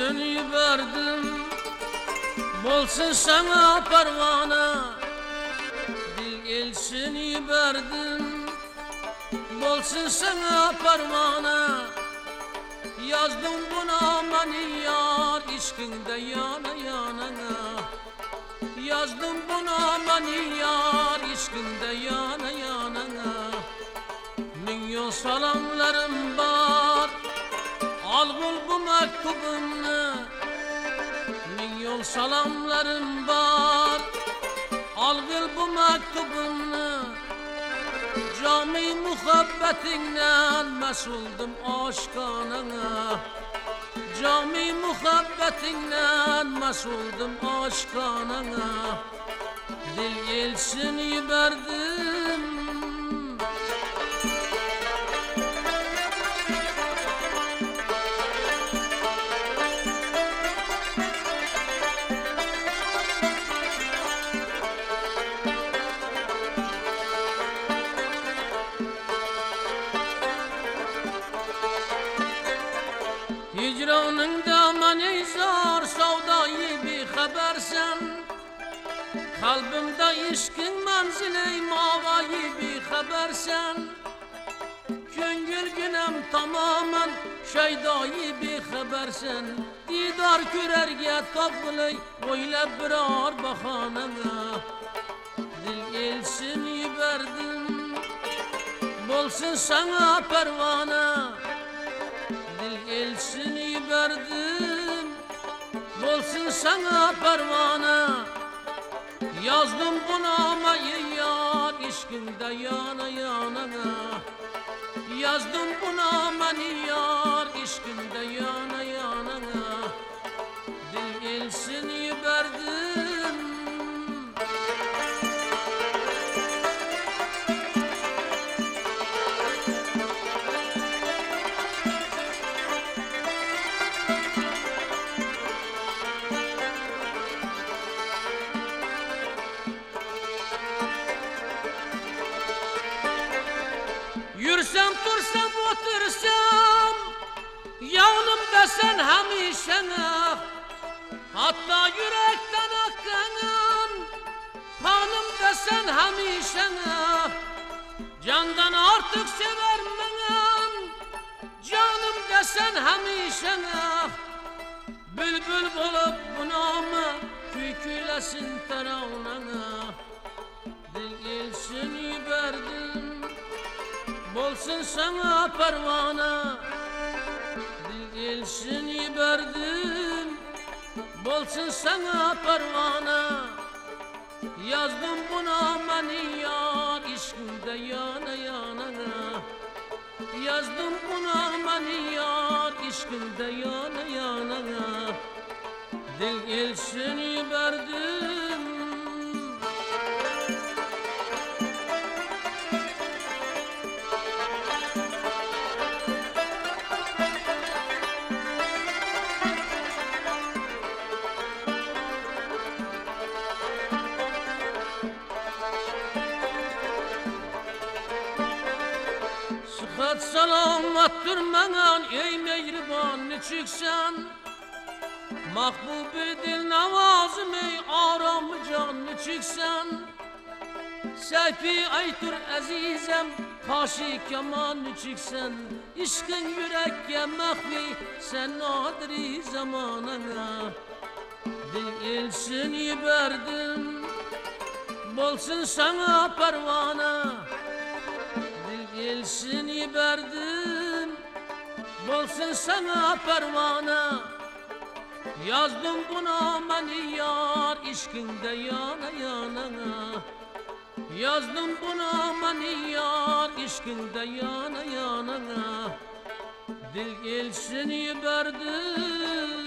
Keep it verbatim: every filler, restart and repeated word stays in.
gelsin verdim, bolsun sana parvana. Dil gelsin verdim, bolsun sana parvana. Yazdım buna mani yar, işkinde yana yanana. Yazdım buna mani yar, işkinde yana yanana. Milyon salamlarım var, al bul bu mektubunu. Milyon salamlarım var, al bul bu mektubunu. Cami muhabbetinden mesuldum aşkanına. Cami muhabbetinden mesuldum aşkanına. Dil gelsin verdim. Hicranında manizar savdayı bir habersen. Kalbimde işkin menzili mavayı bir habersen. Köngül günem tamamen şeydayı bir habersen. Didar kürerge tabılay öyle birar bahanına. Dil gelsin verdim, bolsun sana pervana. Dil gelsin verdim, bolsun sana pervana. Yazdım buna mayı yar, işkinde yana yanana. Yazdım buna mani yar, işkinde yana yanana. Dil gelsin verdim. Yürsem tursam otursam, yanımda sen hemişene. Hatta yürekten akkanan, kanımda sen hemişene. Candan artık severmeyen, canım desen hemişene. Bülbül bulup bunamı kükülesin teravnana. Dil gelsin verdim, bolsun sana pervana. Dil gelsin verdim, bolsun sana pervana. Yazdım buna mani yar, işkinde yana yanana. Yazdım buna mani yar, işkinde yana yanana. Dil gelsin verdim. Sıhhat salamat durmadan ey mehriban çıksan. Mahbub-i dil navazım ey aram canlı çıksan. Seyfi aytur azizem kaşı keman çıksan. İşkın yürekke mahvi sen nadiri zamanına. Dil gelsin verdim, bolsun sana pervana. Dil gelsin verdim, bolsun sana pervana. Yazdım buna mani yar, işkinde yana yanana. Yazdım buna mani yar, işkinde yana yanana. Dil gelsin verdim.